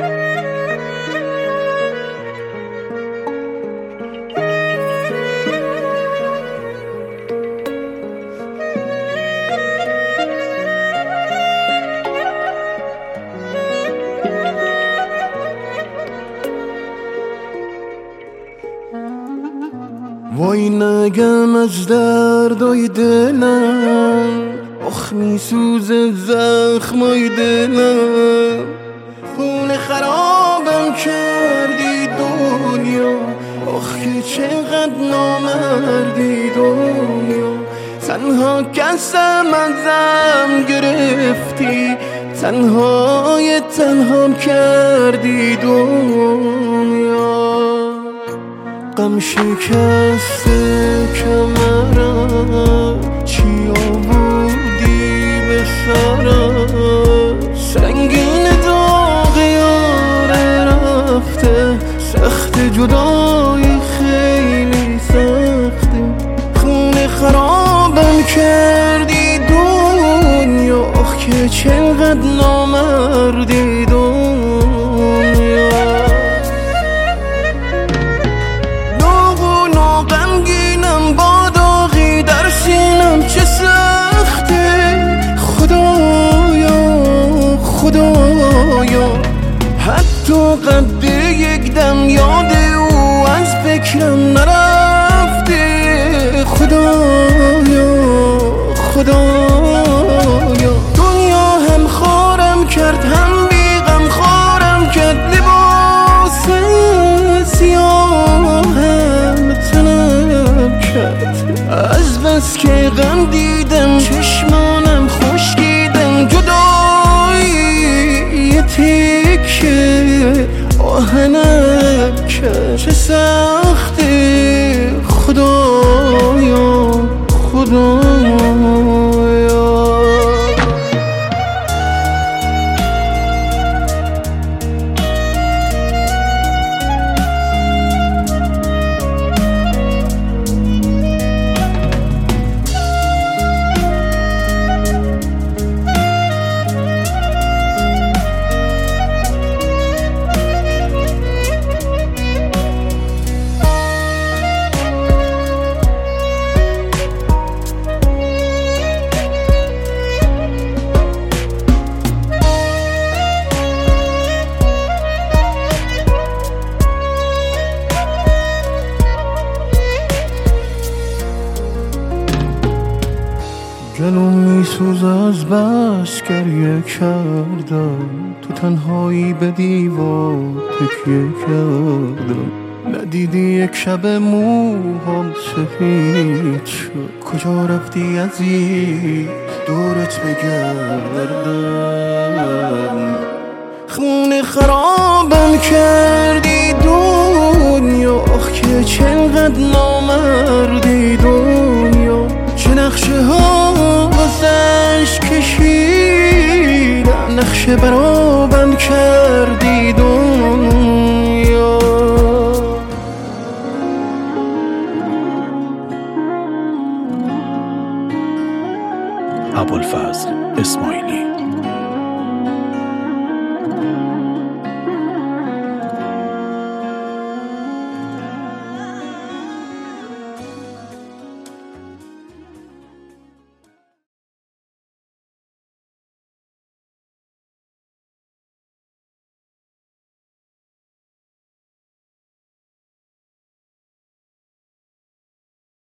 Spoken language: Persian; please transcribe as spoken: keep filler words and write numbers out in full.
وای نگم از دردای دلم، آخ میسوزه زخمای دلم. خونه خرابم کردی دنیا، آخ که چقدر نامردی دنیا. تنها کسم ازم گرفتی، تنهای تنهام کردی دنیا. غم شکسته کمرم، چی آوردی به سرم. سنگین داغ یاره رفته، سخت جدایی خیلی سخته. خونه خرابم کردی دنیا، آخ که چقدر نامردی دنیا. چه سخته خدایا خدایا، حتی قد یک دم یاد او از فکرم نرفته. خدایا خدایا، دنیا هم خارم کرد هم بیغم خارم کرد. لباس سیاهم تنم کرد، از بس که غم دیدم چشمانم خشکیدم. جدایی تیکه آهنم کرد، چه سخته خدایا خدایا. دلم میسوز از بس گریه کردم، تو تنهایی به دیوار تکیه کردم. ندیدی یک شب موهام سفید شد، کجا رفتی عزیز دورت بگردم. خونه خرابم کردی دنیا، آخ که چقدر نامردی دنیا. چه نقشه ها ازش کشیدم، نقشه برابم کردی دنیا.